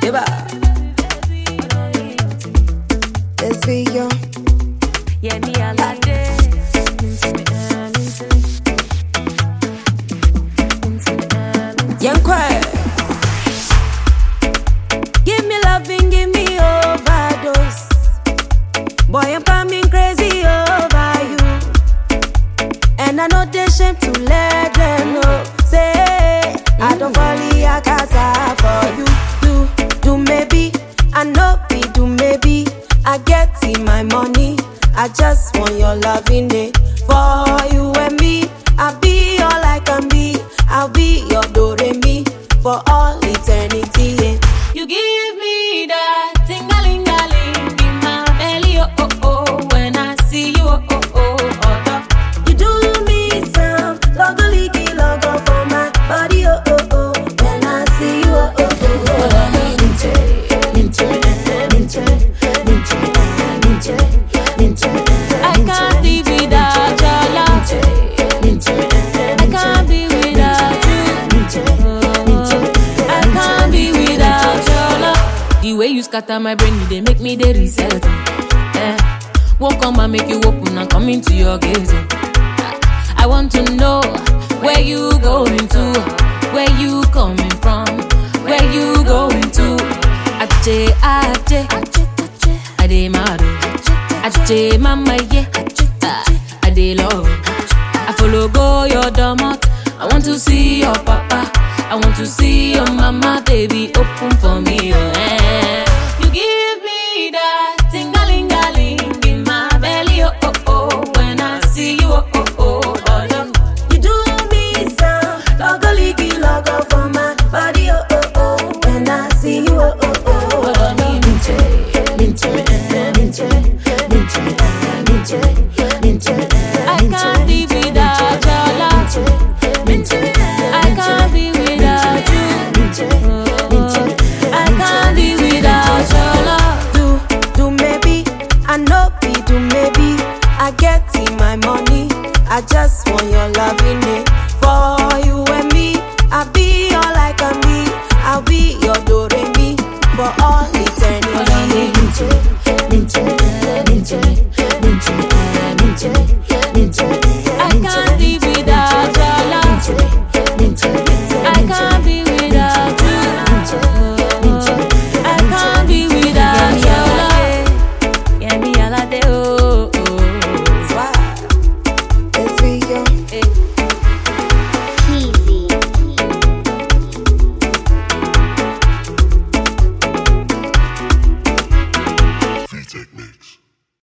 Eba. Let's be young. Yeah, me a lot day. Young quiet. Give me loving, give me overdose. Boy, I'm coming crazy over you. And I know they shame to let them know. Say, I don't fall a casa for you. Do maybe, I know we do maybe. I get in my money, I just want your loving it. For you and me, I'll be all I can be. I'll be your do-re-mi for all eternity. Yeah. You give me that ting-a-ling-a-ling in my belly, oh oh oh. When I see you, oh oh oh oh. You do me some logo-ligi logo for my body, oh oh oh. When I see you, oh oh oh. I can't live without your love. I can't be without you. I can't be without your love. The way you scatter my brain, they make me the reset. Won't come and make you open and come into your gaze. I want to know where you going to, where you coming from, where you going to. Ache, I dey mad. Ache, mama, yeah. I dey love. I follow go your domot. I want to see your papa. I want to see your mama, baby. Open for me, oh, eh. You give me that ting-a-ling-a-ling in my belly, oh oh oh. When I see you, oh oh oh oh. You do me some logo-ligi logo for my